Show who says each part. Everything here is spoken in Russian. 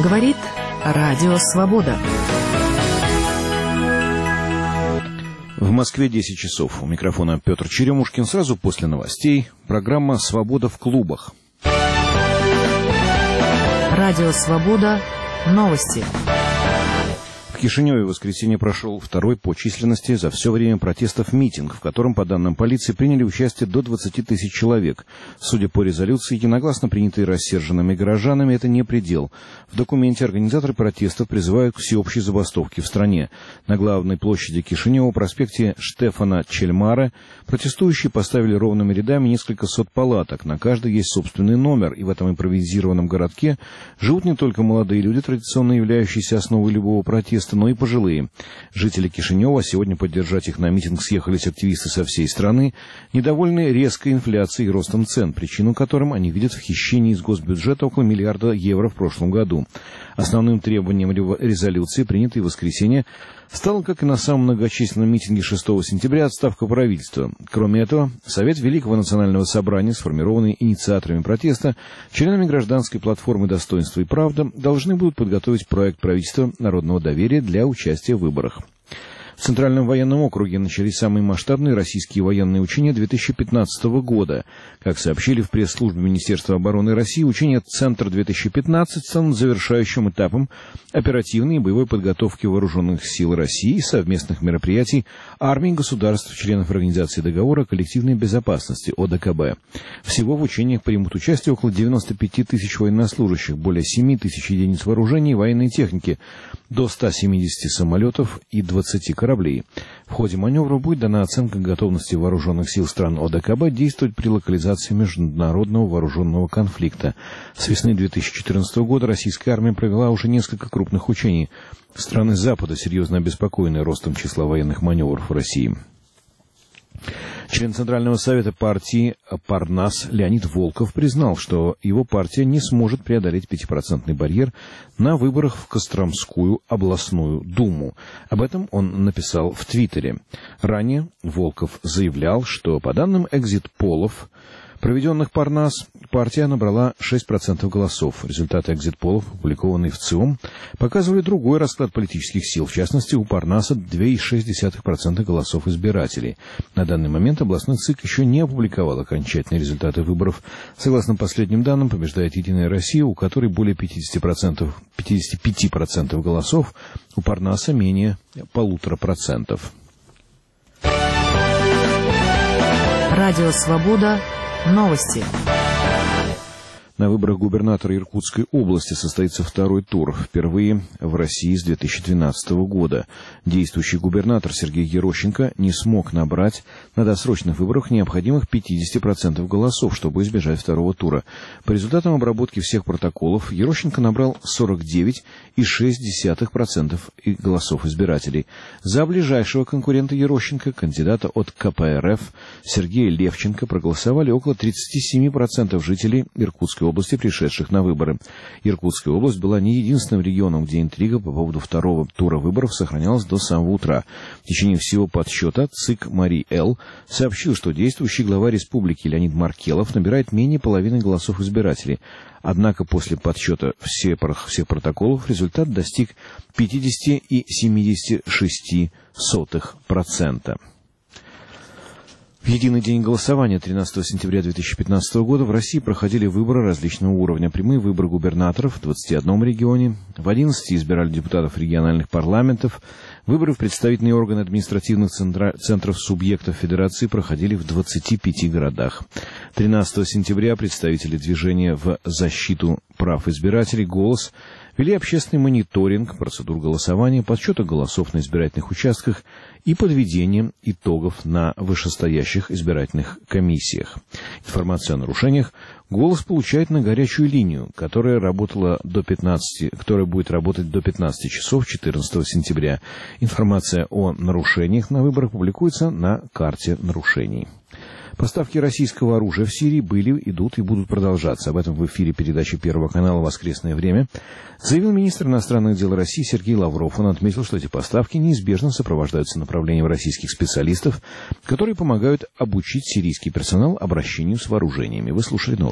Speaker 1: Говорит Радио Свобода.
Speaker 2: В Москве 10 часов. У микрофона Петр Черемушкин. Сразу после новостей программа «Свобода в клубах».
Speaker 1: Радио Свобода. Новости.
Speaker 2: В Кишиневе в воскресенье прошел второй по численности за все время протестов митинг, в котором, по данным полиции, приняли участие до 20 тысяч человек. Судя по резолюции, единогласно принятой рассерженными горожанами, это не предел. В документе организаторы протестов призывают к всеобщей забастовке в стране. На главной площади Кишинева, проспекте Штефана Чельмара, протестующие поставили ровными рядами несколько сот палаток. На каждой есть собственный номер, и в этом импровизированном городке живут не только молодые люди, традиционно являющиеся основой любого протеста, но и пожилые. Жители Кишинева, сегодня поддержать их на митинг съехались активисты со всей страны, недовольны резкой инфляцией и ростом цен, причину которым они видят в хищении из госбюджета около миллиарда евро в прошлом году. Основным требованием резолюции, принятой в воскресенье, стало, как и на самом многочисленном митинге 6 сентября, отставка правительства. Кроме этого, Совет Великого национального собрания, сформированный инициаторами протеста, членами гражданской платформы «Достоинство и правда», должны будут подготовить проект правительства народного доверия для участия в выборах. В Центральном военном округе начались самые масштабные российские военные учения 2015 года. Как сообщили в пресс-службе Министерства обороны России, учения «Центр-2015» станут завершающим этапом оперативной и боевой подготовки вооруженных сил России и совместных мероприятий армий государств, членов Организации договора о коллективной безопасности ОДКБ. Всего в учениях примут участие около 95 тысяч военнослужащих, более 7 тысяч единиц вооружения и военной техники, до 170 самолетов и 20 кораблей. В ходе маневра будет дана оценка готовности вооруженных сил стран ОДКБ действовать при локализации международного вооруженного конфликта. С весны 2014 года российская армия провела уже несколько крупных учений. Страны Запада серьезно обеспокоены ростом числа военных маневров в России. Член Центрального совета партии «Парнас» Леонид Волков признал, что его партия не сможет преодолеть 5% барьер на выборах в Костромскую областную думу. Об этом он написал в Твиттере. Ранее Волков заявлял, что по данным экзит-полов, проведенных Парнас, партия набрала 6% голосов. Результаты экзит-полов, опубликованные в ЦИОМ, показывали другой расклад политических сил. В частности, у Парнаса 2,6% голосов избирателей. На данный момент областной ЦИК еще не опубликовал окончательные результаты выборов. Согласно последним данным, побеждает «Единая Россия», у которой более 55% голосов, у Парнаса менее 1,5%.
Speaker 1: Радио «Свобода». Новости.
Speaker 2: На выборах губернатора Иркутской области состоится второй тур. Впервые в России с 2012 года. Действующий губернатор Сергей Ерощенко не смог набрать на досрочных выборах необходимых 50% голосов, чтобы избежать второго тура. По результатам обработки всех протоколов Ерощенко набрал 49,6% голосов избирателей. За ближайшего конкурента Ерощенко, кандидата от КПРФ Сергея Левченко, проголосовали около 37% жителей Иркутской области, пришедших на выборы. Иркутская область была не единственным регионом, где интрига по поводу второго тура выборов сохранялась до самого утра. В течение всего подсчета ЦИК Марий Эл сообщил, что действующий глава республики Леонид Маркелов набирает менее половины голосов избирателей. Однако после подсчета всех протоколов результат достиг 50,76%. В единый день голосования 13 сентября 2015 года в России проходили выборы различного уровня. Прямые выборы губернаторов в 21 регионе, в 11 избирали депутатов региональных парламентов. Выборы в представительные органы административных центров субъектов Федерации проходили в 25 городах. 13 сентября представители движения в защиту прав избирателей «Голос» вели общественный мониторинг процедур голосования, подсчета голосов на избирательных участках и подведение итогов на вышестоящих избирательных комиссиях. Информацию о нарушениях «Голос» получает на горячую линию, которая будет работать до 15 часов 14 сентября. Информация о нарушениях на выборах публикуется на карте нарушений. Поставки российского оружия в Сирии были, идут и будут продолжаться. Об этом в эфире передачи Первого канала «Воскресное время» заявил министр иностранных дел России Сергей Лавров. Он отметил, что эти поставки неизбежно сопровождаются направлением российских специалистов, которые помогают обучить сирийский персонал обращению с вооружениями. Вы слушали новости.